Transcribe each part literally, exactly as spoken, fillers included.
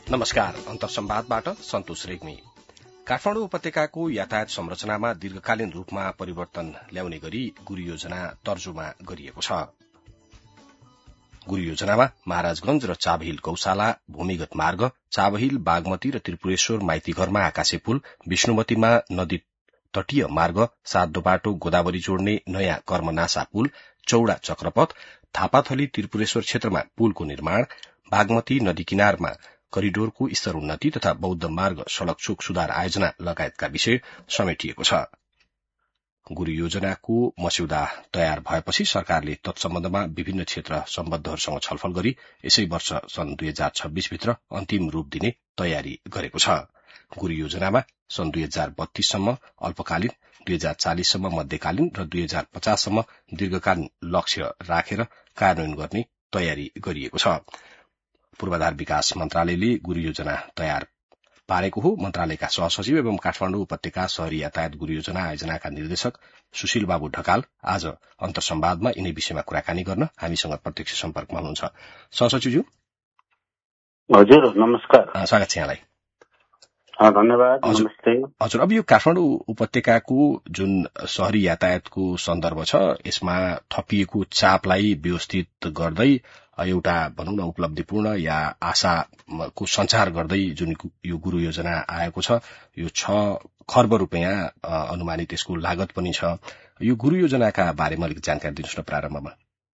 नमस्कार, अन्तर्संवादबाट सन्तोष रेग्मी। काठमाडौँ उपत्यकाको यातायात संरचनामा दीर्घकालीन रूपमा परिवर्तन ल्याउने गरी गुरु योजना तर्जुमा गरिएको छ। गुरु योजनामा महाराजगंज र चाबहिल गौशाला, भूमिगत मार्ग, चाबहिल, बागमती र त्रिपुरेश्वर माइतीघरमा आकाशे पुल, विष्णुमतीमा नदी तटीय मार्ग, सातो बाटो गोदावरी जोड्ने नयाँ कर्मनासा पुल, चौड़ा चक्रपथ, थापाथली त्रिपुरेश्वर क्षेत्रमा पुलको निर्माण, बागमती नदी किनारमा करिडोरको स्तर उन्नति तथा बौद्ध मार्ग सड़क चोक सुधार आयोजना लगायतका विषय समेटिएको छ। गुरु योजनाको मस्यौदा तयार भएपछि सरकारले तत्सम्बन्धमा विभिन्न क्षेत्र सम्बद्धहरूसँग छलफल गरी यसै वर्ष सन् दुई हजार छब्बीस भित्र अन्तिम रूप दिने तयारी गरेको छ। गुरु योजनामा सन् दुई हजार बत्तीससम्म अल्पकालीन, दुई हजार चालिससम्म मध्यकालीन र दुई हजार पचाससम्म दीर्घकालीन लक्ष्य राखेर कार्यान्वयन गर्ने तयारी गरिएको छ। पूर्वाधार विकास मन्त्रालयले गुरु योजना तयार पारेको हो। मन्त्रालयका सहसचिव एवं काठमाडौँ उपत्यका शहरी यातायात गुरु योजना आयोजनाका निर्देशक सुशील बाबु ढकाल आज अन्तर्संवादमा यिनै विषयमा कुराकानी गर्न हामीसँग प्रत्यक्ष सम्पर्कमा हुनुहुन्छ। सहसचिवज्यू हजुर, नमस्कार। स्वागत छ यहाँलाई। धन्यवाद। नमस्ते। हजुर, अब यो काठमाडौँ उपत्यकाको जुन शहरी यातायातको सन्दर्भ छ, यसमा थपिएको चापलाई व्यवस्थित गर्दै एउटा भनौं न उपलब्धिपूर्ण या आशाको संचार गर्दै जुन यो गुरु योजना आएको छ, यो छ खर्ब रुपियाँ अनुमानित यसको लागत पनि छ। यो गुरु योजनाका बारेमा अलिक जानकारी दिनुहोस् न प्रारम्भमा।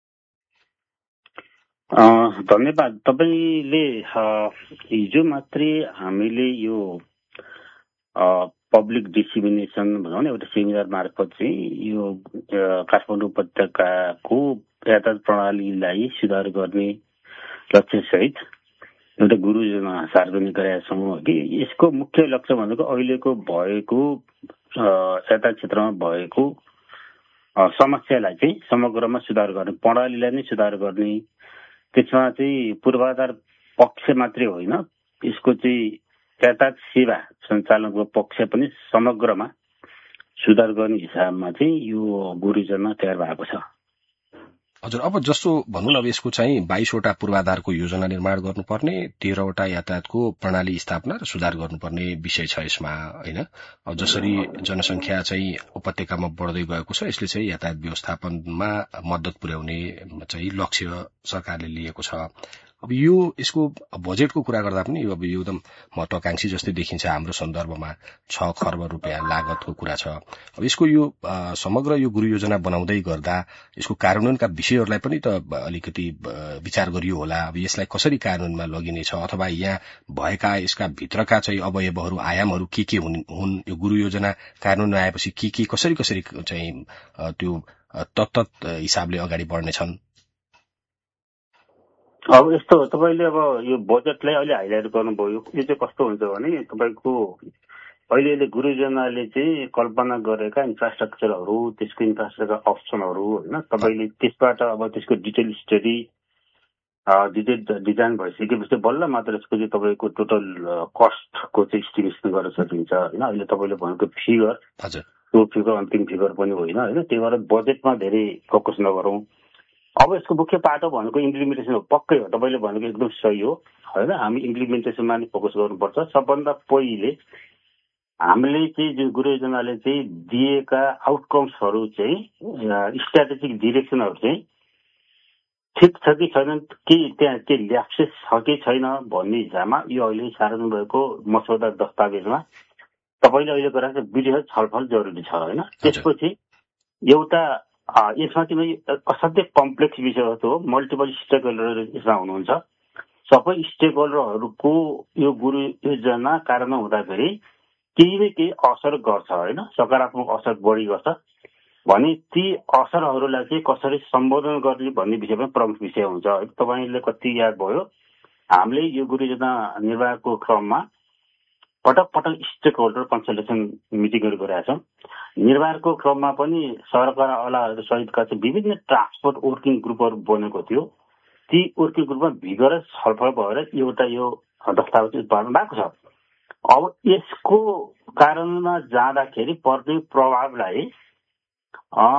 धन्यवाद। तपाईले हिजो मात्रै हामीले यो पब्लिक डिसिमिनेसन भनौँ न एउटा सेमिनार मार्फत चाहिँ यो काठमाडौँ उपत्यकाको यातायात प्रणालीलाई सुधार गर्ने लक्ष्य सहित एउटा गुरु योजना सार्वजनिक गरेका छौँ कि यसको मुख्य लक्ष्य भनेको अहिलेको भएको यातायात क्षेत्रमा भएको समस्यालाई चाहिँ समग्रमा सुधार गर्ने, प्रणालीलाई नै सुधार गर्ने, त्यसमा चाहिँ पूर्वाधार पक्ष मात्रै होइन, यसको चाहिँ यातायात सेवा सञ्चालनको पक्ष पनि समग्रमा सुधार गर्ने हिसाबमा चाहिँ यो गुरु योजना तयार भएको छ। हजुर, अब जस्तो भनौँ न, अब यसको चाहिँ बाइसवटा पूर्वाधारको योजना निर्माण गर्नुपर्ने, तेह्रवटा यातायातको प्रणाली स्थापना र सुधार गर्नुपर्ने विषय छ यसमा, होइन? अब जसरी जनसंख्या चाहिँ उपत्यकामा बढ्दै गएको छ, यसले चाहिँ यातायात व्यवस्थापनमा मद्दत पुर्याउने चाहिँ लक्ष्य सरकारले लिएको छ। अब यो यसको बजेटको कुरा गर्दा पनि यो अब यो एकदम महत्वाकांक्षी जस्तै देखिन्छ। हाम्रो सन्दर्भमा छ खर्ब रुपियाँ लागतको कुरा छ। अब यसको यो समग्र यो गुरु योजना बनाउँदै गर्दा यसको कार्यान्वयनका विषयहरूलाई पनि त अलिकति विचार गरियो होला। अब यसलाई कसरी कार्यान्वयनमा लगिनेछ, अथवा यहाँ भएका यसका भित्रका चाहिँ अवयवहरू, आयामहरू के के हुन्, यो गुरु योजना कार्यान्वयन आएपछि के के कसरी कसरी चाहिँ त्यो तत्त हिसाबले अगाडि बढ्नेछन्। अब यस्तो हो, तपाईँले अब यो बजेटलाई अहिले हाइलाइट गर्नुभयो। यो चाहिँ कस्तो हुन्छ भने तपाईँको अहिले अहिले गुरु योजनाले चाहिँ कल्पना गरेका इन्फ्रास्ट्रक्चरहरू, त्यसको इन्फ्रास्ट्रक्चर अप्सनहरू होइन, तपाईँले त्यसबाट अब त्यसको डिटेल स्टडी डिटेल डिजाइन भइसकेपछि बल्ल मात्र यसको चाहिँ तपाईँको टोटल कस्टको चाहिँ इस्टिमेसन गर्न सकिन्छ होइन। अहिले तपाईँले भनेको फिगर, त्यो फिगर अन्तिम फिगर पनि होइन होइन त्यही भएर बजेटमा धेरै फोकस नगरौँ। अब यसको मुख्य पाटो भनेको इम्प्लिमेन्टेसन हो। पक्कै हो, तपाईँले भनेको एकदम सही हो होइन। हामी इम्प्लिमेन्टेसनमा नै फोकस गर्नुपर्छ। सबभन्दा पहिले हामीले चाहिँ जुन गुरु योजनाले चाहिँ दिएका आउटकम्सहरू चाहिँ स्ट्राटेजिक डिरेक्सनहरू चाहिँ ठिक छ कि छैन, के त्यहाँ के ल्याप्सेस छ कि छैन भन्ने हिसाबमा यो अहिले सार्वजनिक भएको मसौदा दस्तावेजमा तपाईँले अहिले गराएको विधिवत छलफल जरुरी छ होइन। त्यसपछि एउटा यसमा चाहिँ असाध्यै कम्प्लेक्स विषय हो। मल्टिपल स्टेक होल्डर यसमा हुनुहुन्छ। सबै स्टेक होल्डरहरूको यो गुरु योजना कार्यान्वयन हुँदाखेरि केही न केही असर गर्छ होइन, सकारात्मक असर बढी गर्छ भने ती असरहरूलाई चाहिँ कसरी सम्बोधन गर्ने भन्ने विषय पनि प्रमुख विषय हुन्छ। तपाईँले कति याद भयो, हामीले यो गुरु योजना निर्माणको क्रममा पटक पटक स्टेक होल्डर कन्सल्टेसन मिटिङहरू गरेका छौँ। निर्माणको क्रममा पनि सरकारवालाहरू सहितका चाहिँ विभिन्न ट्रान्सपोर्ट वर्किङ ग्रुपहरू बनेको थियो। ती वर्किङ ग्रुपमा विगत छलफल भएर एउटा यो दस्तावेज उत्पादन भएको छ। अब यसको कारणमा जाँदाखेरि पर्ने प्रभावलाई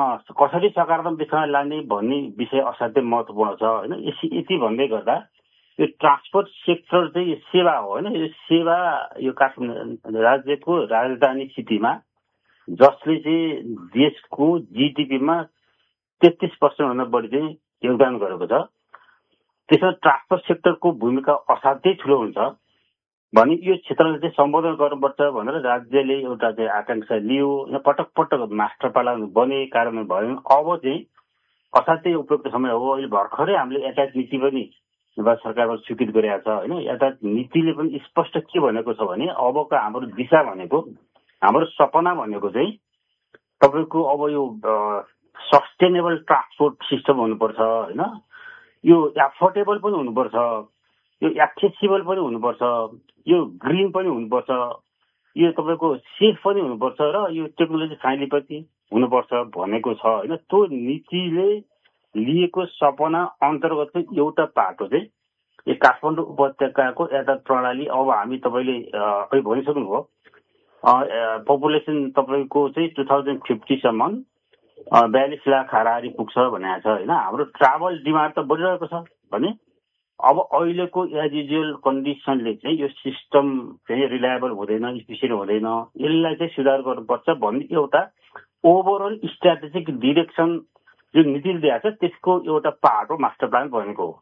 कसरी सकारात्मक दिशामा लाने भन्ने विषय असाध्यै महत्त्वपूर्ण छ होइन। यति भन्दै गर्दा यो ट्रान्सपोर्ट सेक्टर चाहिँ सेवा हो होइन। यो सेवा यो काठमाडौँ राज्यको राजधानी सिटीमा जसले चाहिँ देशको जिडिपीमा तेत्तीस पर्सेन्ट भन्दा बढी चाहिँ योगदान गरेको छ, त्यसमा ट्रान्सपोर्ट सेक्टरको भूमिका असाध्यै ठुलो हुन्छ भने यो क्षेत्रलाई चाहिँ सम्बोधन गर्नुपर्छ भनेर राज्यले एउटा चाहिँ आकांक्षा लियो। पटक पटक मास्टर प्लान बने, कार्यान्वयन भयो। अब चाहिँ असाध्यै उपयुक्त समय हो। अहिले भर्खरै हामीले यातायात नीति पनि नेपाल सरकारबाट स्वीकृत गरेका छ होइन। यातायात नीतिले पनि स्पष्ट के भनेको छ भने अबको हाम्रो दिशा भनेको, हाम्रो सपना भनेको चाहिँ तपाईँको अब यो सस्टेनेबल ट्रान्सपोर्ट सिस्टम हुनुपर्छ होइन। यो एफोर्डेबल पनि हुनुपर्छ, यो एक्सेसिबल पनि हुनुपर्छ, यो ग्रिन पनि हुनुपर्छ, यो तपाईँको सेफ पनि हुनुपर्छ र यो टेक्नोलोजी फ्रेन्डली पनि हुनुपर्छ भनेको छ होइन। त्यो नीतिले लिएको सपना अन्तर्गतको एउटा पाटो चाहिँ यो काठमाडौँ उपत्यकाको यातायात प्रणाली। अब हामी तपाईँले अहिले भनिसक्नुभयो पपुलेसन तपाईँको चाहिँ टु थाउजन्ड फिफ्टीसम्म बयालिस लाख हाराहारी पुग्छ भनेको छ होइन। हाम्रो ट्राभल डिमान्ड त बढिरहेको छ भने अब अहिलेको एज युजुअल कन्डिसनले चाहिँ यो सिस्टम चाहिँ रिलायबल हुँदैन, इफिसियन्ट हुँदैन, यसलाई चाहिँ सुधार गर्नुपर्छ भन्ने एउटा ओभरअल स्ट्राटेजिक डिरेक्सन जुन नीतिले दिएको छ त्यसको एउटा पार्ट हो मास्टर प्लान भनेको हो।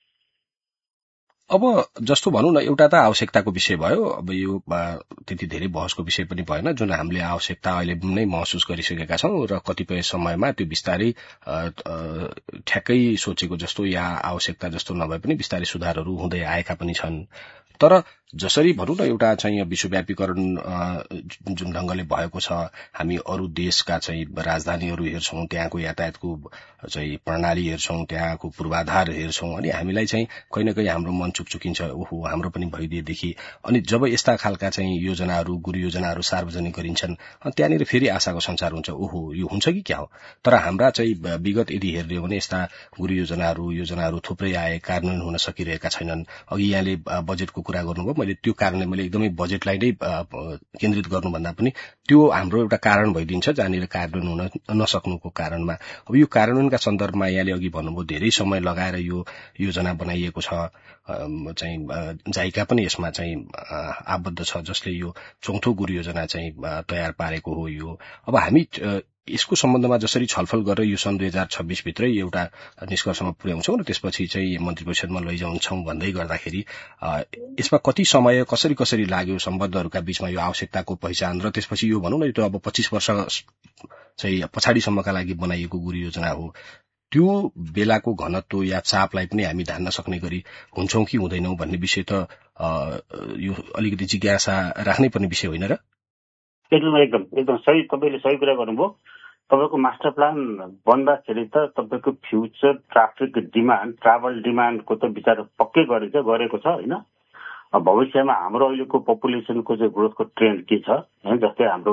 अब जस्तो भनौँ न, एउटा त आवश्यकताको विषय भयो। अब यो त्यति धेरै बहसको विषय पनि भएन। जुन हामीले आवश्यकता अहिले नै महसुस गरिसकेका छौँ र कतिपय समयमा त्यो बिस्तारै ठ्याक्कै सोचेको जस्तो या आवश्यकता जस्तो नभए पनि बिस्तारै सुधारहरू हुँदै आएका पनि छन्। तर जसरी भनौँ न एउटा चाहिँ विश्वव्यापीकरण जुन ढंगले भएको छ, हामी अरू देशका चाहिँ राजधानीहरू हेर्छौं, त्यहाँको यातायातको चाहिँ प्रणाली हेर्छौं, त्यहाँको पूर्वाधार हेर्छौं, अनि हामीलाई चाहिँ कहीँ न कहीँ हाम्रो मन चुकचुकिन्छ, ओहो हाम्रो पनि भइदिएदेखि। अनि जब यस्ता खालका चाहिँ योजनाहरू गुरु योजनाहरू सार्वजनिक गरिन्छन्, त्यहाँनिर फेरि आशाको संचार हुन्छ, ओहो यो हुन्छ कि क्या हो। तर हाम्रा चाहिँ विगत यदि हेर्ने हो भने यस्ता गुरु योजनाहरू योजनाहरू थुप्रै आए, कार्यान्वयन हुन सकिरहेका छैनन्। अघि यहाँले बजेटको कुरा गर्नुभयो, मैले त्यो कारणले मैले एकदमै बजेटलाई नै केन्द्रित गर्नुभन्दा पनि त्यो हाम्रो एउटा कारण भइदिन्छ जहाँनिर कार्यान्वयन हुन नसक्नुको कारणमा। अब यो कार्यान्वयनका सन्दर्भमा यहाँले अघि भन्नुभयो धेरै समय लगाएर यो योजना बनाइएको छ, चाहिँ जाइका पनि यसमा चाहिँ आबद्ध छ, जसले यो चौथो गुरु योजना चाहिँ तयार पारेको हो। यो अब हामी यसको सम्बन्धमा जसरी छलफल गरेर यो सन् दुई हजार छब्बीस भित्रै एउटा निष्कर्षमा पुर्याउँछौं र त्यसपछि चाहिँ मन्त्री परिषदमा लैजाउँछौं भन्दै गर्दाखेरि यसमा कति समय कसरी कसरी लाग्यो सम्बन्धहरूका बीचमा यो आवश्यकताको पहिचान र त्यसपछि यो भनौँ न त्यो अब पच्चीस वर्ष चाहिँ पछाडिसम्मका लागि बनाइएको गुरु योजना हो, त्यो बेलाको घनत्व या चापलाई पनि हामी धान्न सक्ने गरी हुन्छौं कि हुँदैनौं भन्ने विषय त यो अलिकति जिज्ञासा राख्नै पर्ने विषय होइन र? एकदम एकदम एकदम सही, तपाईँले सही कुरा गर्नुभयो। तपाईँको मास्टर प्लान बन्दाखेरि त तपाईँको फ्युचर ट्राफिक डिमान्ड ट्राभल डिमान्डको त विचार पक्कै गरेछ गरेको छ होइन। भविष्यमा हाम्रो अहिलेको पपुलेसनको चाहिँ ग्रोथको ट्रेन्ड के छ होइन, जस्तै हाम्रो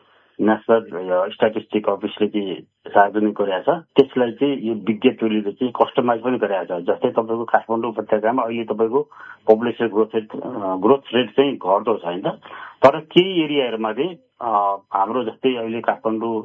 नेसनल स्ट्याटिस्टिक अफिसले चाहिँ सार्वजनिक गरेको छ, त्यसलाई चाहिँ यो विज्ञ टोलीले चाहिँ कस्टमाइज पनि गरेको छ। जस्तै तपाईँको काठमाडौँ उपत्यकामा अहिले तपाईँको population growth rate growth rate चाहिँ घट्दो छ होइन, तर केही एरियाहरूमा चाहिँ हाम्रो जस्तै अहिले काठमाडौँ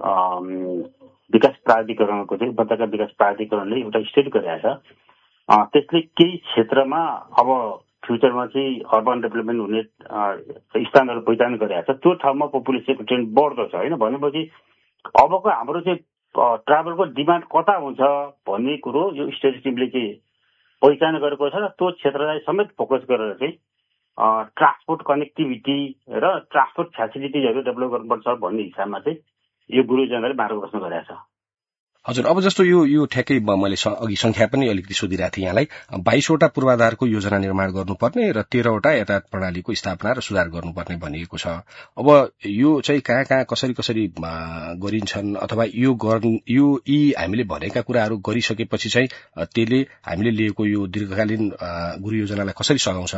विकास प्राधिकरणको चाहिँ उपत्यका विकास प्राधिकरणले एउटा स्टडी गरेको छ, त्यसले केही क्षेत्रमा अब फ्युचरमा चाहिँ अर्बन डेभलपमेन्ट हुने स्थानहरू पहिचान गरेको छ, त्यो ठाउँमा पपुलेसनको ट्रेन्ड बढ्दो छ होइन। भनेपछि अबको हाम्रो चाहिँ ट्राभलको डिमान्ड कता हुन्छ भन्ने कुरो यो स्टेट टिमले चाहिँ पहिचान गरेको छ र त्यो क्षेत्रलाई समेत फोकस गरेर चाहिँ ट्रान्सपोर्ट कनेक्टिभिटी र ट्रान्सपोर्ट फेसिलिटिजहरू डेभलप गर्नुपर्छ भन्ने हिसाबमा चाहिँ यो गुरु योजनाले मार्गदर्शन गरेको छ। हजुर, अब जस्तो यो यो ठ्याक्कै मैले अघि संख्या पनि अलिकति सोधिरहेको थिएँ यहाँलाई, बाइसवटा पूर्वाधारको योजना निर्माण गर्नुपर्ने र तेह्रवटा यातायात प्रणालीको स्थापना र सुधार गर्नुपर्ने भनिएको छ। अब यो चाहिँ कहाँ कहाँ कसरी कसरी गरिन्छन् अथवा यो यो यी हामीले भनेका कुराहरू गरिसकेपछि चाहिँ त्यसले हामीले लिएको यो दीर्घकालीन गुरु योजनालाई कसरी सघाउँछ?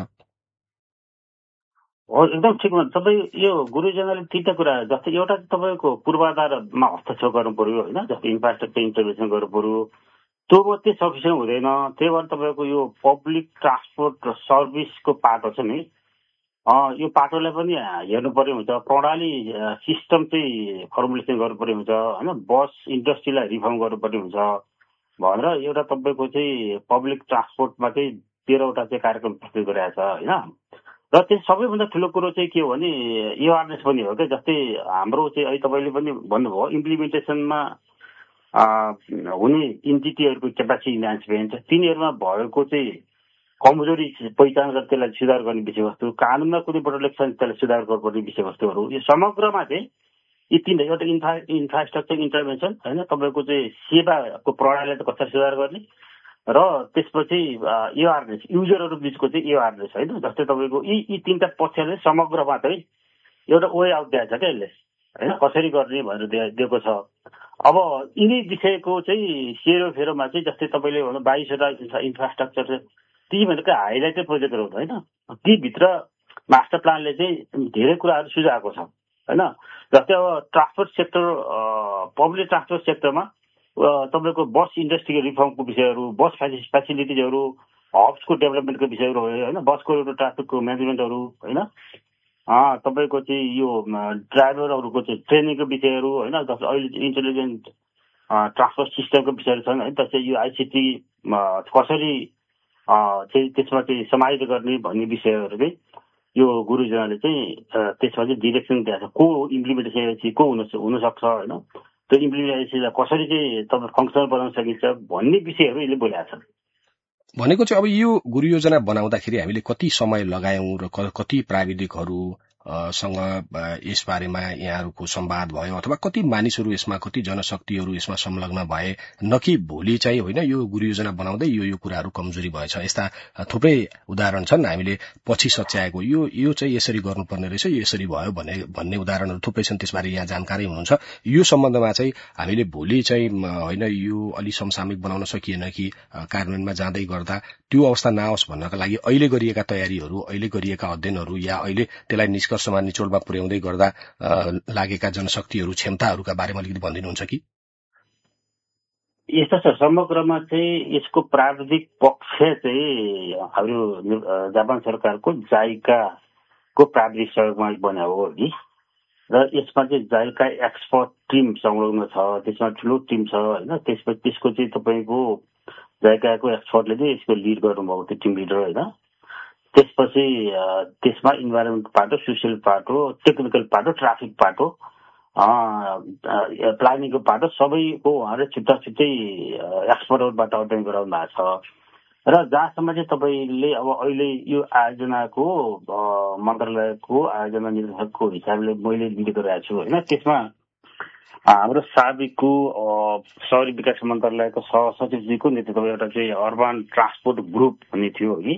हो, एकदम ठिक हुन्छ। तपाईँ यो गुरु योजनाले तिनवटा कुरा, जस्तै एउटा तपाईँको पूर्वाधारमा हस्तक्षेप गर्नु पर्यो होइन, जस्तै इन्फ्रास्ट्रक्चर इन्टरभेन्सन गर्नु पर्यो, त्यो मात्रै सफिसियन्ट हुँदैन। त्यही भएर तपाईँको यो पब्लिक ट्रान्सपोर्ट सर्भिसको पाटो छ नि, यो पाटोलाई पनि हेर्नु पर्यो हुन्छ, प्रणाली सिस्टम चाहिँ फर्मुलेसन गर्नु पर्यो हुन्छ होइन, बस इन्डस्ट्रीलाई रिफर्म गर्नु पर्यो हुन्छ भनेर एउटा तपाईँको चाहिँ पब्लिक ट्रान्सपोर्टमा चाहिँ तेह्रवटा चाहिँ कार्यक्रम प्रस्तुत गरेको छ होइन। र त्यस सबैभन्दा ठुलो कुरो चाहिँ के हो भने एवारनेस पनि हो क्या। जस्तै हाम्रो चाहिँ अहिले तपाईँले पनि भन्नुभयो इम्प्लिमेन्टेसनमा हुने इन्टिटीहरूको क्यापासिटी इन्हान्समेन्ट, तिनीहरूमा भएको चाहिँ कमजोरी पहिचान गरेर त्यसलाई सुधार गर्ने विषयवस्तु, कानुनमा कुनै बोटलनेक छ त्यसलाई सुधार गर्नुपर्ने विषयवस्तुहरू, यो समग्रमा चाहिँ यी तीन एउटा इन्फ्रा इन्फ्रास्ट्रक्चर इन्टरभेन्सन होइन, तपाईँको चाहिँ सेवाको प्रणालीलाई त कसरी सुधार गर्ने र त्यसपछि एवारनेस युजरहरू बिचको चाहिँ एवारनेस होइन। जस्तै तपाईँको यी यी तिनवटा पक्षले समग्रमा चाहिँ एउटा वे आउट दिएको छ क्या यसले होइन, कसरी गर्ने भनेर दिएको छ। अब यिनै विषयको चाहिँ सेरोफेरोमा चाहिँ जस्तै तपाईँले भन्नु बाइसवटा इन्फ्रास्ट्रक्चर ती भनेको हाइलाइटेड प्रोजेक्टहरू होइन, तीभित्र मास्टर प्लानले चाहिँ धेरै कुराहरू सुझाएको छ होइन। जस्तै अब ट्रान्सपोर्ट सेक्टर, पब्लिक ट्रान्सपोर्ट सेक्टरमा तपाईँको बस इन्डस्ट्रीको रिफर्मको विषयहरू, बस फेसिलिटिजहरू, हब्सको डेभलपमेन्टको विषयहरू होइन, बसको एउटा ट्राफिकको म्यानेजमेन्टहरू होइन, तपाईँको चाहिँ यो ड्राइभरहरूको चाहिँ ट्रेनिङको विषयहरू होइन, जस्तो अहिले इन्टेलिजेन्ट ट्रान्सपोर्ट सिस्टमको विषयहरू छन् है। जस्तै यो आइसिटी कसरी चाहिँ त्यसमा चाहिँ समाहित गर्ने भन्ने विषयहरू चाहिँ यो गुरुजनले चाहिँ त्यसमा चाहिँ डिरेक्सन दिएको छ। को इम्प्लिमेन्टेसन एजेन्सी को हुन हुनसक्छ होइन, त्यो इम्प्लिमेन्टेसनलाई कसरी चाहिँ तपाईँ फङ्सनल बनाउन सकिन्छ भन्ने विषयहरू यसले बोलेको छ। भनेको चाहिँ अब यो गुरु योजना बनाउँदाखेरि हामीले कति समय लगायौं र कति प्राविधिकहरू सँग यस बारेमा यहाँहरूको संवाद भयो अथवा कति मानिसहरू यसमा, कति जनशक्तिहरू यसमा संलग्न भए, न कि भोलि चाहिँ होइन यो गुरु योजना बनाउँदै यो यो कुराहरू कमजोरी भएछ, यस्ता थुप्रै उदाहरण छन् हामीले पछि सच्याएको, यो यो चाहिँ यसरी गर्नुपर्ने रहेछ, यो यसरी भयो भन्ने भन्ने उदाहरणहरू थुप्रै छन्, त्यसबारे यहाँ जानकारी हुनुहुन्छ। यो सम्बन्धमा चाहिँ हामीले भोलि चाहिँ होइन यो अलि समसामयिक बनाउन सकिएन कि कार्यान्वयनमा जाँदै गर्दा त्यो अवस्था नआओस् भन्नका लागि अहिले गरिएका तयारीहरू, अहिले गरिएका अध्ययनहरू या अहिले त्यसलाई निष्कर्षमा निचोडमा पुर्याउँदै गर्दा लागेका जनशक्तिहरू, क्षमताहरूका बारेमा अलिकति भनिदिनुहुन्छ कि? यस्तो छ, समग्रमा चाहिँ यसको प्राविधिक पक्ष चाहिँ हाम्रो जापान सरकारको जाइकाको प्राविधिक सहयोगमा बनाएको हो कि, र यसमा चाहिँ जाइका एक्सपर्ट टिम संलग्न छ, त्यसमा ठुलो टिम छ होइन। त्यसपछि त्यसको चाहिँ तपाईँको जाइकाको एक्सपर्टले चाहिँ यसको लिड गर्नुभएको थियो, टिम लिडर होइन। त्यसपछि त्यसमा इन्भाइरोमेन्ट पार्ट हो, सोसियल पार्ट हो, टेक्निकल पार्ट हो, ट्राफिक पार्ट हो, प्लानिङको पार्ट हो, सबैको उहाँले छुट्टा छुट्टै एक्सपर्टहरूबाट अध्ययन गराउनु भएको छ। र जहाँसम्म चाहिँ तपाईँले अब अहिले यो आयोजनाको मन्त्रालयको आयोजना निर्देशकको हिसाबले मैले लिड गरिरहेको छु होइन। त्यसमा हाम्रो साबिकको शहरी विकास मन्त्रालयको सहसचिवजीको नेतृत्वमा एउटा चाहिँ अर्बन ट्रान्सपोर्ट ग्रुप भन्ने थियो कि,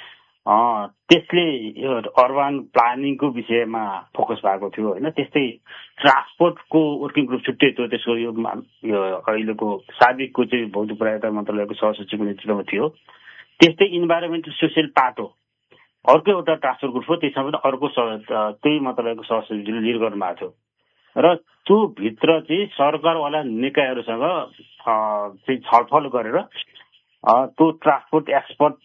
त्यसले यो अर्बन प्लानिङको विषयमा फोकस भएको थियो होइन। त्यस्तै ट्रान्सपोर्टको वर्किङ ग्रुप छुट्टै थियो, त्यसको यो अहिलेको साबिकको चाहिँ भौतिक पर्यटन मन्त्रालयको सहसचिवको नेतृत्वमा थियो। त्यस्तै इन्भाइरोमेन्टल सोसियल पार्ट हो, अर्को एउटा ट्रान्सपोर्ट ग्रुप हो, त्यसमा पनि अर्को त्यही मन्त्रालयको सहसचिवले लिड गर्नुभएको थियो। र त्यो भित्र चाहिँ सरकारवाला निकायहरूसँग चाहिँ छलफल गरेर त्यो ट्रान्सपोर्ट एक्सपर्ट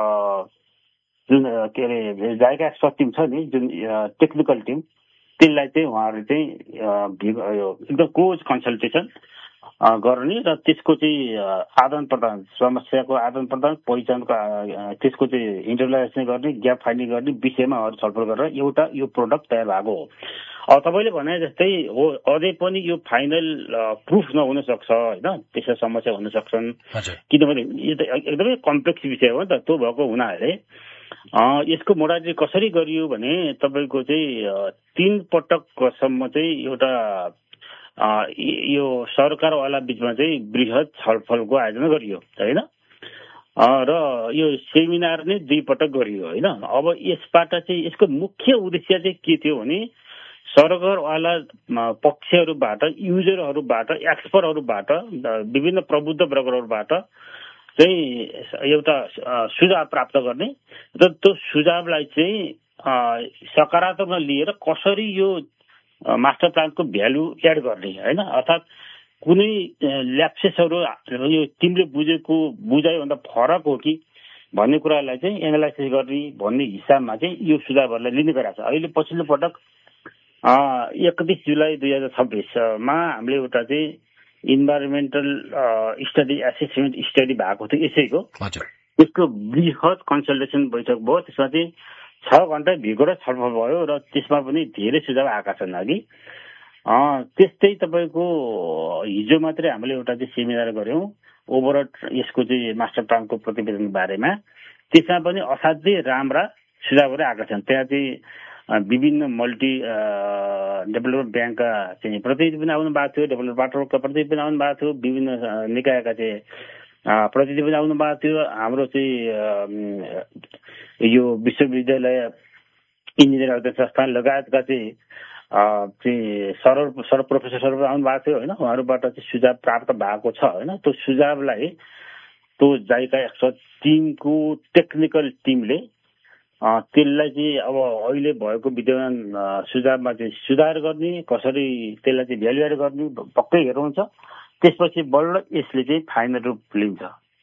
जुन के अरे जायका एक्सपर्ट टिम छ नि, जुन टेक्निकल टिम, त्यसलाई चाहिँ उहाँहरूले चाहिँ एकदम क्लोज कन्सल्टेसन गर्ने र त्यसको चाहिँ आदान प्रदान, समस्याको आदान प्रदान, पहिचानको त्यसको चाहिँ इन्टरलाइजेसन गर्ने, ग्याप फाइन्डिङ गर्ने विषयमा अरू छलफल गरेर एउटा यो प्रोडक्ट तयार भएको हो। अब तपाईँले भने जस्तै हो, अझै पनि यो फाइनल प्रुफ नहुन सक्छ होइन, त्यस्ता समस्या हुन सक्छन्, किनभने यो त एकदमै कम्प्लेक्स विषय हो नि त। त्यो भएको हुनाले यसको मोडालिटी कसरी गरियो भने तपाईँको चाहिँ तीन पटकसम्म चाहिँ एउटा यो सरकारवाला बिचमा चाहिँ बृहत छलफलको आयोजना गरियो होइन, र यो सेमिनार नै दुई पटक गरियो होइन। अब यसबाट चाहिँ यसको मुख्य उद्देश्य चाहिँ के थियो भने सरकारवाला पक्षहरूबाट, युजरहरूबाट, एक्सपर्टहरूबाट, विभिन्न प्रबुद्ध वर्गहरूबाट चाहिँ एउटा सुझाव प्राप्त गर्ने र त्यो सुझावलाई चाहिँ सकारात्मक लिएर कसरी यो मास्टर प्लानको भ्यालु एड गर्ने होइन, अर्थात् कुनै ल्याप्सेसहरू यो तिमीले बुझेको बुझाइभन्दा फरक हो कि भन्ने कुरालाई चाहिँ एनालाइसिस गर्ने भन्ने हिसाबमा चाहिँ यो सुझावहरूलाई लिने गरेको छ। अहिले पछिल्लो पटक एकतिस जुलाई दुई हजार छब्बिसमा हामीले एउटा चाहिँ इन्भाइरोमेन्टल स्टडी एसेसमेन्ट स्टडी भएको थियो यसैको, यसको बृहत कन्सल्टेसन बैठक भयो। त्यसमा चाहिँ छ घण्टा भिगो छलफल भयो र त्यसमा पनि धेरै सुझाव आएका छन् अघि। त्यस्तै तपाईँको हिजो मात्रै हामीले एउटा चाहिँ सेमिनार गऱ्यौँ ओभरअल यसको चाहिँ मास्टर प्लानको प्रतिवेदन बारेमा। त्यसमा पनि असाध्यै राम्रा सुझावहरू आएका छन्। त्यहाँ चाहिँ विभिन्न मल्टी डेभलपमेन्ट ब्याङ्कका चाहिँ प्रतिनिधि पनि आउनु भएको थियो, डेभलपमेन्ट पार्टनरका प्रतिनिधि पनि आउनु भएको थियो, विभिन्न निकायका चाहिँ प्रतिनिधि पनि आउनु भएको थियो। हाम्रो चाहिँ यो विश्वविद्यालय इन्जिनियर अध्ययन संस्थान लगायतका चाहिँ चाहिँ सर सर प्रोफेसरहरू आउनु भएको थियो होइन। उहाँहरूबाट चाहिँ सुझाव प्राप्त भएको छ होइन। त्यो सुझावलाई त्यो जाइका एक्सपर्ट टिमको टेक्निकल टिमले त्यसलाई चाहिँ अब अहिले भएको विद्यमान सुझावमा चाहिँ सुधार गर्ने, कसरी त्यसलाई चाहिँ भ्यालुएट गर्ने पक्कै हेर्नुहुन्छ। त्यसपछि बल्ल यसले चाहिँ फाइनल रूप लिन्छ।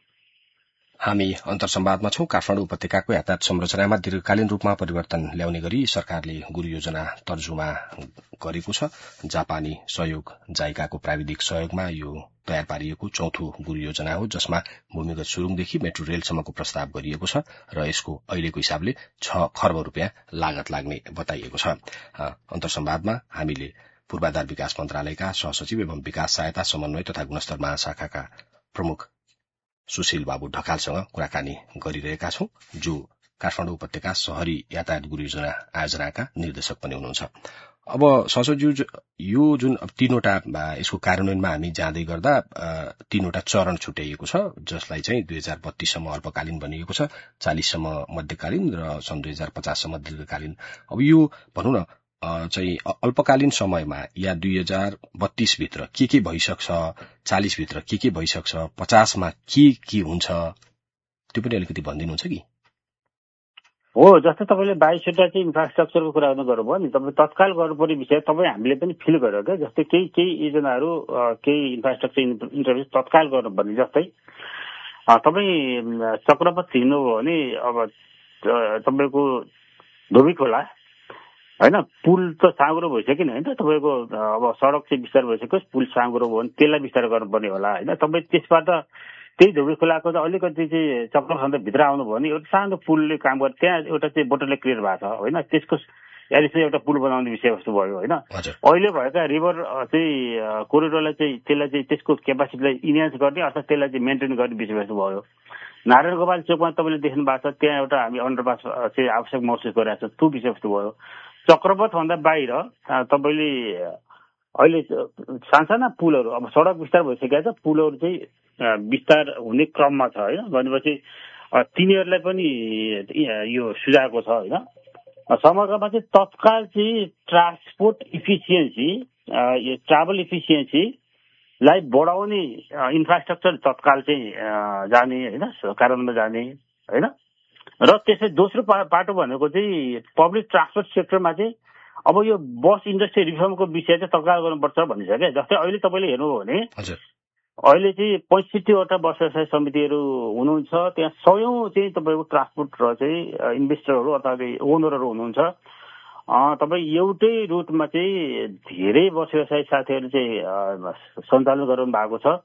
हामी अन्तर्संवादमा छौं। काठमाडौँ उपत्यकाको यातायात संरचनामा दीर्घकालीन रूपमा परिवर्तन ल्याउने गरी सरकारले गुरु योजना तर्जुमा गरेको छ। जापानी सहयोग जाइकाको प्राविधिक सहयोगमा यो तयार पारिएको चौथो गुरु योजना हो, जसमा भूमिगत सुरुङदेखि मेट्रो रेलसम्मको प्रस्ताव गरिएको छ र यसको अहिलेको हिसाबले छ खर्ब रूपियाँ लागत लाग्ने बताइएको छ। अन्तर्संवादमा हामीले पूर्वाधार विकास मन्त्रालयका सहसचिव एवं विकास सहायता समन्वय तथा गुणस्तर महाशाखाका प्रमुख सुशील बाबु ढकालसँग कुराकानी गरिरहेका छौं, जो काठमाडौँ उपत्यका शहरी यातायात गुरु योजना आयोजनाका निर्देशक पनि हुनुहुन्छ। अब सहसचिव, यो जुन तीनवटा यसको कार्यान्वयनमा हामी जाँदै गर्दा तीनवटा चरण छुट्याइएको छ, जसलाई चाहिँ दुई हजार बत्तीससम्म अल्पकालीन भनिएको छ, चालिससम्म मध्यकालीन र सन् दुई हजार पचाससम्म दीर्घकालीन। अब यो भनौँ न चाहिँ अल्पकालीन समयमा या दुई हजार बत्तीस भित्र के के भइसक्छ, चालिस भित्र के के भइसक्छ, पचासमा के के हुन्छ, त्यो पनि अलिकति भनिदिनुहुन्छ कि? हो, जस्तै तपाईँले बाइसवटा चाहिँ इन्फ्रास्ट्रक्चरको कुरा गर्नुभयो नि, तपाईँ तत्काल गर्नुपर्ने विषय तपाईँ हामीले पनि फिल गर्यो क्या। जस्तै केही केही योजनाहरू केही इन्फ्रास्ट्रक्चर इन्टरभेन्स तत्काल गर्नुपर्ने, जस्तै तपाईँ चक्रपथ हिँड्नुभयो भने अब तपाईँको धोबी खोला होइन, पुल त साँगुरो भइसक्यो नि होइन, तपाईँको अब सडक चाहिँ विस्तार भइसक्यो, पुल साँगुरो भयो भने त्यसलाई विस्तार गर्नुपर्ने होला होइन। तपाईँ त्यसबाट त्यही धोबी खोलाको त अलिकति चाहिँ चक्रभन्दा भित्र आउनुभयो भने एउटा सानो पुलले काम गर्छ, त्यहाँ एउटा चाहिँ बोटलले क्लियर भएको छ होइन। त्यसको यानि चाहिँ एउटा पुल बनाउने विषयवस्तु भयो होइन। अहिले भएका रिभर चाहिँ कोरिडोरलाई चाहिँ त्यसलाई चाहिँ त्यसको क्यापासिटीलाई इन्हान्स गर्ने अथवा त्यसलाई चाहिँ मेन्टेन गर्ने विषयवस्तु भयो। नारायण गोपाल चोकमा तपाईँले देख्नु भएको छ, त्यहाँ एउटा हामी अन्डरपास चाहिँ आवश्यक महसुस गरिरहेको छ, त्यो विषयवस्तु भयो। चक्रपथभन्दा बाहिर तपाईँले अहिले सानसाना पुलहरू, अब सडक विस्तार भइसकेको छ, पुलहरू चाहिँ विस्तार हुने क्रममा छ होइन। भनेपछि तिनीहरूलाई पनि यो सुझाएको छ होइन। समग्रमा चाहिँ तत्काल चाहिँ ट्रान्सपोर्ट इफिसियन्सी, ट्राभल इफिसियन्सीलाई बढाउने इन्फ्रास्ट्रक्चर तत्काल चाहिँ जाने होइन, कार्यान्वयनमा जाने होइन। र त्यसै दोस्रो पाटो भनेको चाहिँ पब्लिक ट्रान्सपोर्ट सेक्टरमा चाहिँ अब यो बस इन्डस्ट्री रिफर्मको विषय चाहिँ तत्काल गर्नुपर्छ भनिन्छ क्या। जस्तै अहिले तपाईँले हेर्नुभयो भने अहिले चाहिँ पैँसठीवटा बस व्यवसाय समितिहरू हुनुहुन्छ, त्यहाँ सयौं चाहिँ तपाईँको ट्रान्सपोर्ट र चाहिँ इन्भेस्टरहरू अथवा ओनरहरू हुनुहुन्छ। तपाईँ एउटै रुटमा चाहिँ धेरै बस व्यवसाय साथीहरू चाहिँ सञ्चालन गराउनु भएको छ।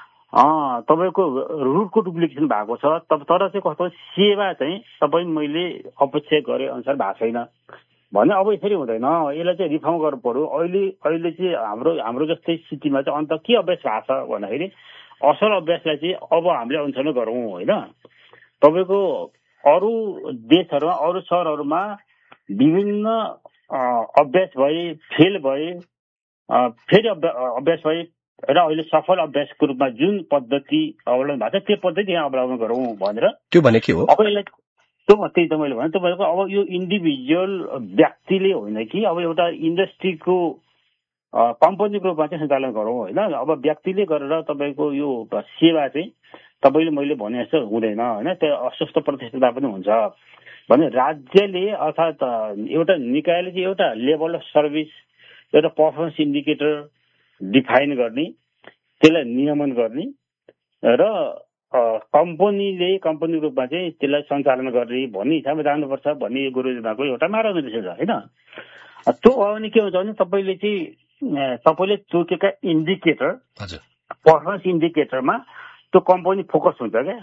तपाईँको रुटको डुप्लिकेसन भएको छ, तर चाहिँ कस्तो सेवा चाहिँ तपाईँ मैले अपेक्षा गरे अनुसार भएको छैन भने अब यसरी हुँदैन, यसलाई चाहिँ रिफर्म गर्नु पर्यो। अहिले अहिले चाहिँ हाम्रो हाम्रो जस्तै सिटीमा चाहिँ अन्त के अभ्यास भएको छ भन्दाखेरि असल अभ्यासलाई चाहिँ अब हामीले अनुसरण गरौँ होइन। तपाईँको अरू देशहरूमा अरू सहरहरूमा विभिन्न अभ्यास भए, फेल भए, फेरि अभ्यास भए र अहिले सफल अभ्यासको रूपमा जुन पद्धति अवलम्बन भएको छ त्यो पद्धति यहाँ अवलम्बन गरौँ भनेर। त्यो भने के हो अब यसलाई त्यो त्यही त मैले भने तपाईँको अब यो इन्डिभिजुअल व्यक्तिले होइन कि अब एउटा इन्डस्ट्रीको कम्पनीको रूपमा चाहिँ सञ्चालन गरौँ होइन। अब व्यक्तिले गरेर तपाईँको यो सेवा चाहिँ तपाईँले मैले भने जस्तो हुँदैन होइन, त्यो अस्वस्थ प्रतिष्ठा पनि हुन्छ भने राज्यले अर्थात् एउटा निकायले चाहिँ एउटा लेभल अफ सर्भिस, एउटा पर्फर्मेन्स इन्डिकेटर डिफाइन गर्ने, त्यसलाई नियमन गर्ने र कम्पनीले कम्पनीको रूपमा चाहिँ त्यसलाई सञ्चालन गर्ने भन्ने हिसाबमा जानुपर्छ भन्ने यो गुरु योजनाको एउटा मार्गदर्शन छ होइन। त्यो हो भने के हुन्छ भने तपाईँले चाहिँ तपाईँले तोकेका इन्डिकेटर पर्फर्मेन्स इन्डिकेटरमा त्यो कम्पनी फोकस हुन्छ क्या।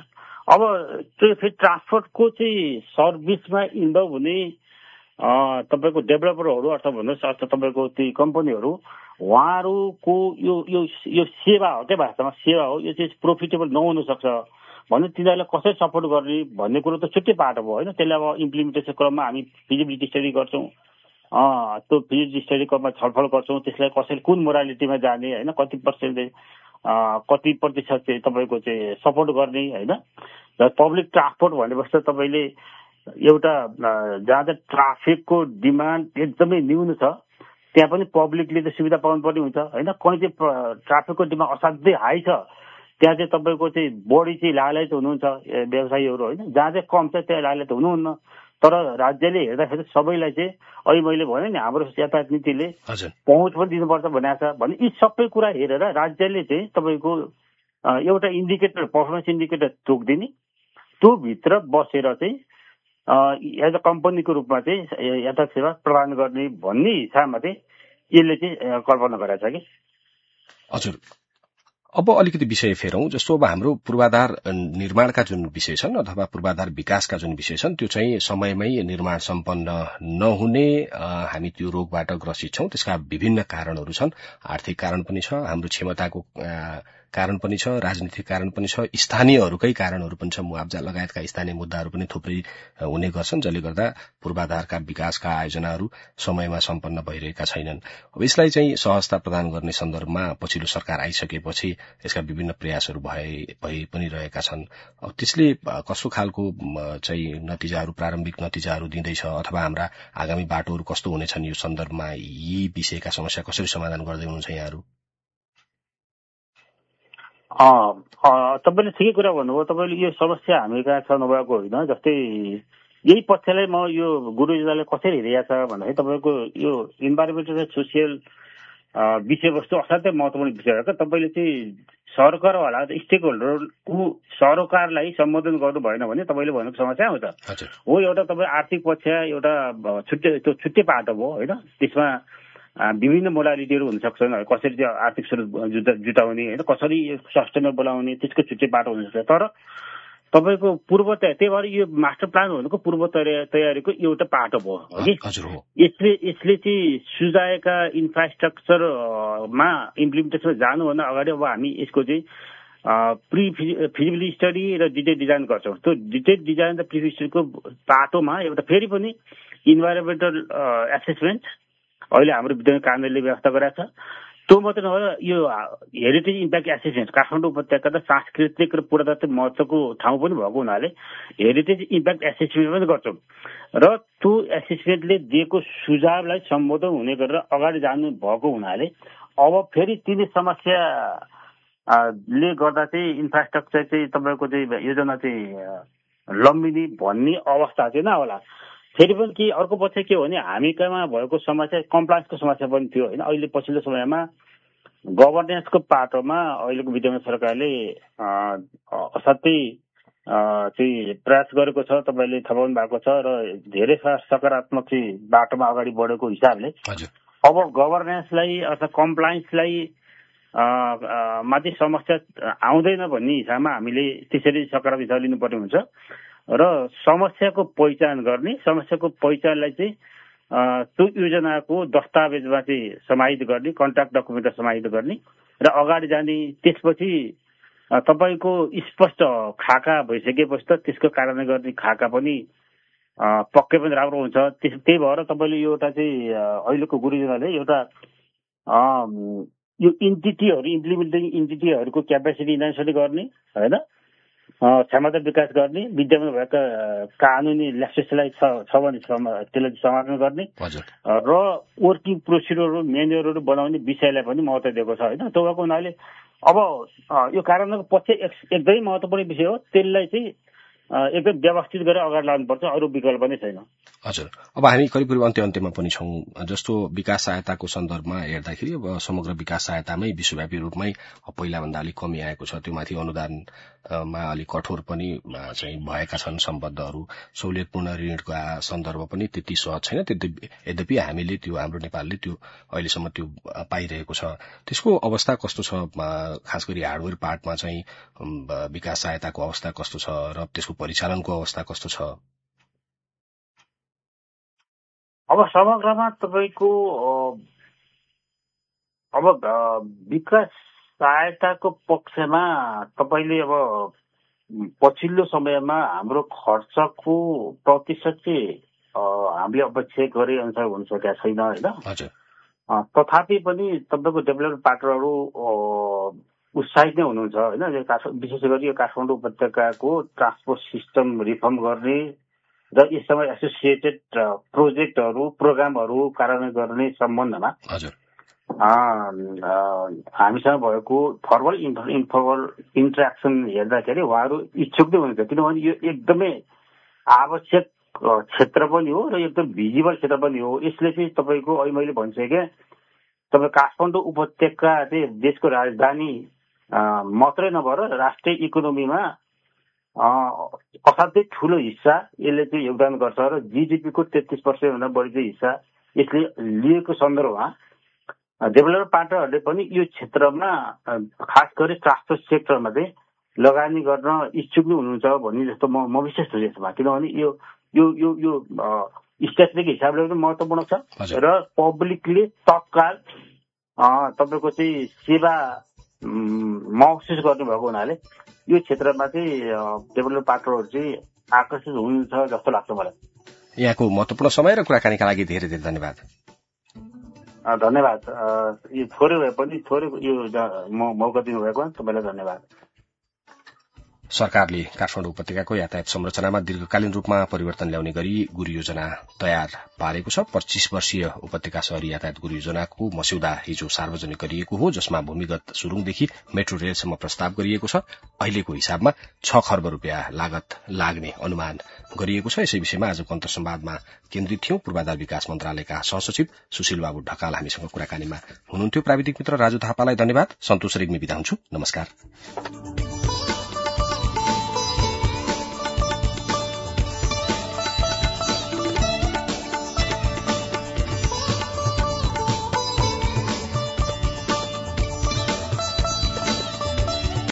अब त्यो फेरि ट्रान्सपोर्टको चाहिँ सर्भिसमा इन्भल्भ हुने तपाईँको डेभलपरहरू अथवा भन्नुहोस् अथवा तपाईँको ती कम्पनीहरू उहाँहरूको यो यो यो सेवा हो क्या, भाषामा सेवा हो, यो चाहिँ प्रोफिटेबल नहुन सक्छ भने तिनीहरूलाई कसरी सपोर्ट गर्ने भन्ने कुरो त छुट्टै पाटो भयो होइन। त्यसलाई अब इम्प्लिमेन्टेसन क्रममा हामी फिजिबिलिटी स्टडी गर्छौँ, त्यो फिजिबिलिटी स्टडी क्रममा छलफल गर्छौँ, त्यसलाई कसरी कुन मोरालिटीमा जाने होइन, कति पर्सेन्टले कति प्रतिशत चाहिँ तपाईँको चाहिँ सपोर्ट गर्ने होइन। र पब्लिक ट्रान्सपोर्ट भनेपछि त तपाईँले एउटा जहाँ चाहिँ ट्राफिकको डिमान्ड एकदमै न्यून छ त्यहाँ पनि पब्लिकले त सुविधा पाउनुपर्ने हुन्छ होइन। कहीँ चाहिँ ट्राफिकको डिमान्ड असाध्यै हाई छ त्यहाँ चाहिँ तपाईँको चाहिँ बढी चाहिँ लालायत हुनुहुन्छ व्यवसायीहरू होइन, जहाँ चाहिँ कम छ त्यहाँ लालायत हुनुहुन्न। तर राज्यले हेर्दाखेरि सबैलाई चाहिँ अहिले मैले भने नि हाम्रो यातायात नीतिले पहुँच पनि दिनुपर्छ भनेको छ भने यी सबै कुरा हेरेर राज्यले चाहिँ तपाईँको एउटा इन्डिकेटर पर्फर्मेन्स इन्डिकेटर तोकिदिने, त्यो भित्र बसेर चाहिँ एज अ कम्पनीको रूपमा चाहिँ यातायात सेवा प्रदान गर्ने भन्ने हिसाबमा चाहिँ यसले चाहिँ कल्पना गरेको छ कि। हजुर, अब अलिकति विषय फेरौं। जस्तो अब हाम्रो पूर्वाधार निर्माणका जुन विषय छन् अथवा पूर्वाधार विकासका जुन विषय छन् त्यो चाहिँ समयमै निर्माण सम्पन्न नहुने, हामी त्यो रोगबाट ग्रसित छौं। त्यसका विभिन्न कारणहरू छन्, आर्थिक कारण पनि छ, हाम्रो क्षमताको कारण पनि छ, राजनीतिक कारण पनि छ, स्थानीयहरूकै कारणहरू पनि छ, मुआब्जा लगायतका स्थानीय मुद्दाहरू पनि थुप्रै हुने गर्छन्, जसले गर्दा पूर्वाधारका विकासका आयोजनाहरू समयमा सम्पन्न भइरहेका छैनन्। अब यसलाई चाहिँ सहजता प्रदान गर्ने सन्दर्भमा पछिल्लो सरकार आइसकेपछि यसका विभिन्न प्रयासहरू भए भइ पनि रहेका छन्। अब त्यसले कस्तो खालको चाहिँ नतिजाहरू प्रारम्भिक नतिजाहरू दिँदैछ अथवा हाम्रा आगामी बाटोहरू कस्तो हुनेछन् यो सन्दर्भमा यी विषयका समस्या कसरी समाधान गर्दै हुनुहुन्छ यहाँहरू? तपाईँले ठिकै कुरा भन्नुभयो। तपाईँले यो समस्या हामी कहाँ छ नभएको होइन। जस्तै यही पक्षलाई म यो गुरुजीलाई कसरी हेरिएको छ भन्दाखेरि तपाईँको यो इन्भाइरोमेन्टल सोसियल विषयवस्तु असाध्यै महत्त्वपूर्ण विषय हो। तपाईँले चाहिँ सरकारवाला स्टेक होल्डरको सरोकारलाई सम्बोधन गर्नु भएन भने तपाईँले भनेको समस्या आउँछ हो। एउटा तपाईँ आर्थिक पक्ष एउटा छुट्टै त्यो छुट्टै पाटो भयो होइन। त्यसमा विभिन्न मोडालिटीहरू हुन सक्छन्, कसरी चाहिँ आर्थिक स्रोत जुटाउने होइन, कसरी सस्टेनेबल बनाउने, त्यसको छुट्टै बाटो हुनसक्छ। तर तपाईँको पूर्व तयारी, त्यही भएर यो मास्टर प्लान भनेको पूर्व तयारीको एउटा पाटो भयो कि। यसले यसले चाहिँ सुझाएका इन्फ्रास्ट्रक्चरमा इम्प्लिमेन्टेसनमा जानुभन्दा अगाडि अब हामी यसको चाहिँ प्रि फिजिबिलिटी स्टडी र डिटेल डिजाइन गर्छौँ। त्यो डिटेल डिजाइन र प्रि फिजिबिलिटीको पाटोमा एउटा फेरि पनि इन्भाइरोमेन्टल एसेसमेन्ट अहिले हाम्रो विद्युत कार्यालयले व्यवस्था गरेको छ। त्यो मात्रै नभएर यो हेरिटेज इम्प्याक्ट एसेसमेन्ट काठमाडौँ उपत्यका त सांस्कृतिक र पुरातात्विक महत्त्वको ठाउँ पनि भएको हुनाले हेरिटेज इम्प्याक्ट एसेसमेन्ट पनि गर्छौँ र त्यो एसेसमेन्टले दिएको सुझावलाई सम्बोधन हुने गरेर अगाडि जानु भएको हुनाले अब फेरि तिनी समस्या ले गर्दा चाहिँ इन्फ्रास्ट्रक्चर चाहिँ तपाईँको चाहिँ योजना चाहिँ लम्बिने भन्ने अवस्था चाहिँ नहोला। फेरि पनि के अर्को पक्ष के हो भने हामी कहाँ भएको समस्या कम्प्लायन्सको समस्या पनि थियो होइन। अहिले पछिल्लो समयमा गभर्नेन्सको पाटोमा अहिलेको विद्यमान सरकारले असाध्यै चाहिँ प्रयास गरेको छ, तपाईँले थाहा पाउनु भएको छ र धेरै सकारात्मक चाहिँ बाटोमा अगाडि बढेको हिसाबले अब गभर्नेन्सलाई अथवा कम्प्लायन्सलाई माथि समस्या आउँदैन भन्ने हिसाबमा हामीले त्यसरी सकारात्मक हिसाब लिनुपर्ने हुन्छ र समस्याको पहिचान गर्ने, समस्याको पहिचानलाई चाहिँ त्यो योजनाको दस्तावेजमा चाहिँ समाहित गर्ने, कन्ट्राक्ट डकुमेन्टमा समाहित गर्ने र अगाडि जाने। त्यसपछि तपाईँको स्पष्ट खाका भइसकेपछि त त्यसको कार्यान्वयन गर्ने खाका पनि पक्कै पनि राम्रो हुन्छ। त्यही भएर तपाईँले यो एउटा चाहिँ अहिलेको गुरुजनाले एउटा यो इन्टिटीहरू इम्प्लिमेन्टिङ इन्टिटीहरूको क्यापेसिटी इन्हान्स गर्ने होइन, क्षमता विकास गर्ने, विद्यमान भएका कानुनी ल्याप्सेसलाई छ भने त्यसलाई समाधान गर्ने र वर्किङ प्रोसिड्युरहरू मेन्युअरहरू बनाउने विषयलाई पनि महत्त्व दिएको छ होइन। त्यो भएको हुनाले अब यो कार्यान्वयनको पक्ष एकदमै महत्त्वपूर्ण विषय हो। त्यसलाई चाहिँ एकदम व्यवस्थित गरेर अगाडि लानुपर्छ, अरू विकल्प नै छैन। हजुर, अब हामी करिब करिब अन्त्य अन्त्यमा पनि छौं। जस्तो विकास सहायताको सन्दर्भमा हेर्दाखेरि अब समग्र विकास सहायतामै विश्वव्यापी रूपमै पहिला भन्दा अलिक कमी आएको छ। त्यो माथि अनुदानमा अलिक कठोर पनि चाहिँ भएका छन् सम्बद्धहरू। सहुलियतपूर्ण ऋणका सन्दर्भ पनि त्यति सहज छैन। यद्यपि हामीले त्यो हाम्रो नेपालले त्यो अहिलेसम्म त्यो पाइरहेको छ। त्यसको अवस्था कस्तो छ? खास गरी हार्डवेयर पार्टमा चाहिँ विकास सहायताको अवस्था कस्तो छ र त्यसको परिचालनको अवस्था कस्तो छ? अब समग्रमा तपाईँको अब विकास सहायताको पक्षमा तपाईँले अब पछिल्लो समयमा हाम्रो खर्चको प्रतिशत चाहिँ हामीले अब चेक गरे अनुसार हुन सकेका छैन होइन। तथापि पनि तपाईँको डेभलपमेन्ट पार्टनरहरू उत्साहित नै हुनुहुन्छ होइन। विशेष गरी यो काठमाडौँ उपत्यकाको ट्रान्सपोर्ट सिस्टम रिफर्म गर्ने र यससँग एसोसिएटेड प्रोजेक्टहरू प्रोग्रामहरू कार्यान्वयन गर्ने सम्बन्धमा हामीसँग भएको फर्मल इन्फर्मल इन्ट्रेक्सन हेर्दाखेरि उहाँहरू इच्छुक नै हुनुहुन्छ, किनभने यो एकदमै आवश्यक क्षेत्र पनि हो र एकदम भिजिबल क्षेत्र पनि हो। यसले चाहिँ तपाईँको अहिले मैले भनिसकेँ, तपाईँ काठमाडौँ उपत्यका चाहिँ देशको राजधानी मात्रै नभएर राष्ट्रिय इकोनोमीमा असाध्यै ठुलो हिस्सा यसले चाहिँ योगदान गर्छ र जीडीपीको तेत्तीस पर्सेन्ट भन्दा बढी चाहिँ हिस्सा यसले लिएको सन्दर्भमा डेभलपमेन्ट पार्टनरहरूले पनि यो क्षेत्रमा खास गरी ट्रान्सपोर्ट सेक्टरमा चाहिँ लगानी गर्न इच्छुक नै हुनुहुन्छ भन्ने जस्तो म म विशेष छु यसमा। किनभने यो यो यो यो स्ट्याटिस्टिक हिसाबले पनि महत्त्वपूर्ण छ र पब्लिकले तत्काल तपाईँको चाहिँ सेवा महसुस गर्नुभएको हुनाले यो क्षेत्रमा चाहिँ डेभलपमेन्ट पार्टनरहरू चाहिँ आकर्षित हुनुहुन्छ जस्तो लाग्छ मलाई। यहाँको महत्त्वपूर्ण समय र कुराकानीका लागि धेरै धेरै धन्यवाद। धन्यवाद। यो थोरै भए पनि थोरै यो मौका दिनुभएको तपाईँलाई धन्यवाद। सरकारले काठमाडौँ उपत्यकाको यातायात संरचनामा दीर्घकालीन रूपमा परिवर्तन ल्याउने गरी गुरु योजना तयार पारेको छ। पच्चीस वर्षीय उपत्यका शहरी यातायात गुरु योजनाको मस्यौदा हिजो सार्वजनिक गरिएको हो, जसमा भूमिगत सुरुङदेखि मेट्रो रेलसम्म प्रस्ताव गरिएको छ। अहिलेको हिसाबमा छ खर्ब रूपियाँ लागत लाग्ने अनुमान गरिएको छ। यसै विषयमा आजको अन्तर्संवादमा केन्द्रित थियौं। पूर्वाधार विकास मन्त्रालयका सहसचिव सुशील बाबु ढकाल हामीसँग कुराकानीमा हुनुहुन्थ्यो। प्राविधिक मित्र राजु थापालाई धन्यवाद। सन्तोष रेग्मी बिदा हुन्छु। नमस्कार।